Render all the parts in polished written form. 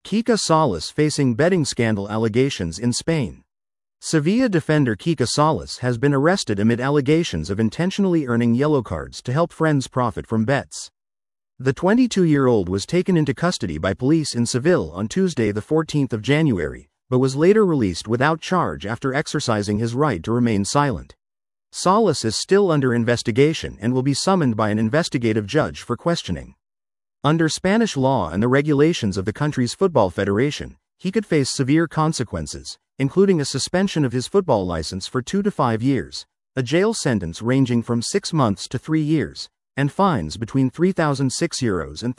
Quique Salas facing betting scandal allegations in Spain. Sevilla defender Quique Salas has been arrested amid allegations of intentionally earning yellow cards to help friends profit from bets. The 22-year-old was taken into custody by police in Seville on Tuesday, the 14th of January, but was later released without charge after exercising his right to remain silent. Salas is still under investigation and will be summoned by an investigative judge for questioning. Under Spanish law and the regulations of the country's football federation, he could face severe consequences, including a suspension of his football license for 2 to 5 years, a jail sentence ranging from 6 months to 3 years, and fines between €3,006 and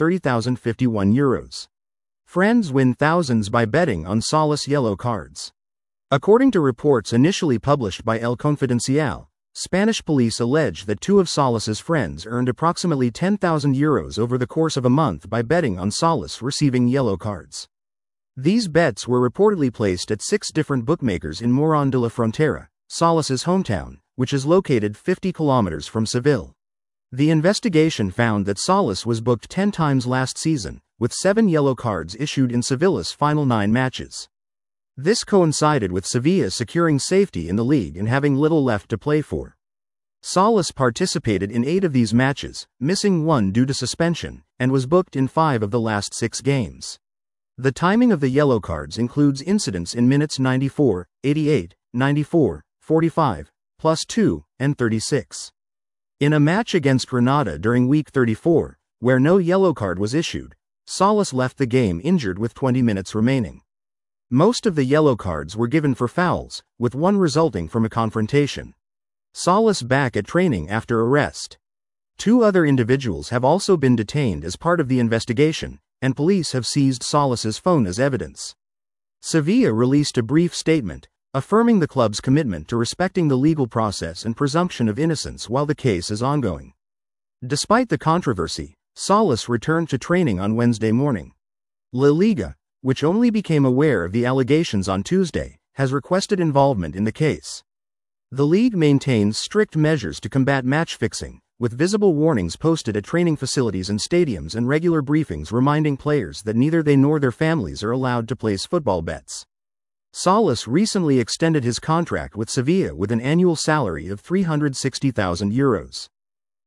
€30,051. Friends win thousands by betting on Salas yellow cards. According to reports initially published by El Confidencial, Spanish police allege that 2 of Salas's friends earned approximately €10,000 over the course of a month by betting on Salas receiving yellow cards. These bets were reportedly placed at 6 different bookmakers in Morón de la Frontera, Salas's hometown, which is located 50 kilometers from Seville. The investigation found that Salas was booked 10 times last season, with 7 yellow cards issued in Sevilla's final 9 matches. This coincided with Sevilla securing safety in the league and having little left to play for. Salas participated in 8 of these matches, missing 1 due to suspension, and was booked in 5 of the last 6 games. The timing of the yellow cards includes incidents in minutes 94, 88, 94, 45, +2, and 36. In a match against Granada during week 34, where no yellow card was issued, Salas left the game injured with 20 minutes remaining. Most of the yellow cards were given for fouls, with 1 resulting from a confrontation. Salas back at training after arrest. 2 other individuals have also been detained as part of the investigation, and police have seized Salas's phone as evidence. Sevilla released a brief statement, affirming the club's commitment to respecting the legal process and presumption of innocence while the case is ongoing. Despite the controversy, Salas returned to training on Wednesday morning. La Liga, which only became aware of the allegations on Tuesday, has requested involvement in the case. The league maintains strict measures to combat match fixing, with visible warnings posted at training facilities and stadiums and regular briefings reminding players that neither they nor their families are allowed to place football bets. Salas recently extended his contract with Sevilla with an annual salary of €360,000.